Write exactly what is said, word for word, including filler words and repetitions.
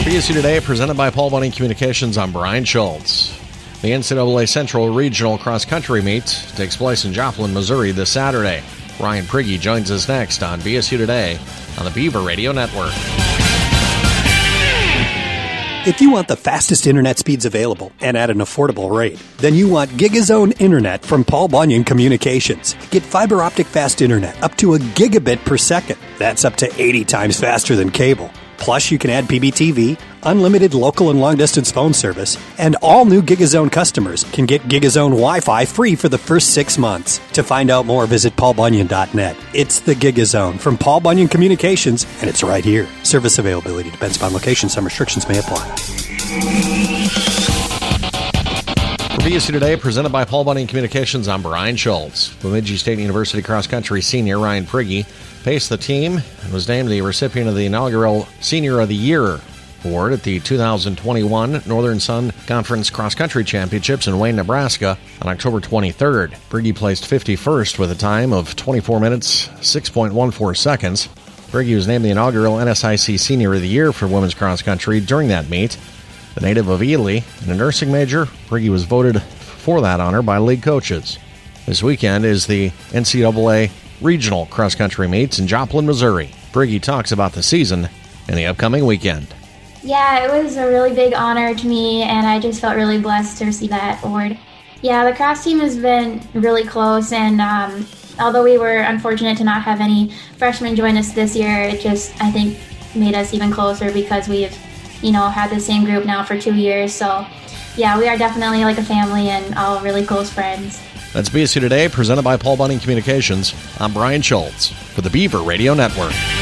B S U Today, presented by Paul Bunyan Communications. I'm Brian Schultz. The N C double A Central Regional Cross Country Meet takes place in Joplin, Missouri this Saturday. Ryan Prigge joins us next on B S U Today on the Beaver Radio Network. If you want the fastest internet speeds available and at an affordable rate, then you want GigaZone Internet from Paul Bunyan Communications. Get fiber optic fast internet up to a gigabit per second. That's up to eighty times faster than cable. Plus, you can add P B T V, unlimited local and long-distance phone service, and all new GigaZone customers can get GigaZone Wi-Fi free for the first six months. To find out more, visit paul bunyan dot net. It's the GigaZone from Paul Bunyan Communications, and it's right here. Service availability depends upon location. Some restrictions may apply. For B S U Today, presented by Paul Bunyan Communications, I'm Brian Schultz. Bemidji State University cross-country senior Ryan Prigge paced the team and was named the recipient of the inaugural Senior of the Year award at the two thousand twenty-one Northern Sun Conference Cross Country Championships in Wayne, Nebraska on October twenty-third. Prigge placed fifty-first with a time of twenty-four minutes, six point one four seconds. Prigge was named the inaugural N S I C Senior of the Year for women's cross country during that meet. The native of Ely and a nursing major, Prigge was voted for that honor by league coaches. This weekend is the N C double A Regional Cross Country Meets in Joplin, Missouri. Prigge talks about the season and the upcoming weekend. Yeah, it was a really big honor to me, and I just felt really blessed to receive that award. Yeah, the cross team has been really close, and um, although we were unfortunate to not have any freshmen join us this year, it just, I think, made us even closer because we've, you know, had the same group now for two years. So, yeah, we are definitely like a family and all really close friends. That's B S U Today, presented by Paul Bunyan Communications. I'm Brian Schultz for the Beaver Radio Network.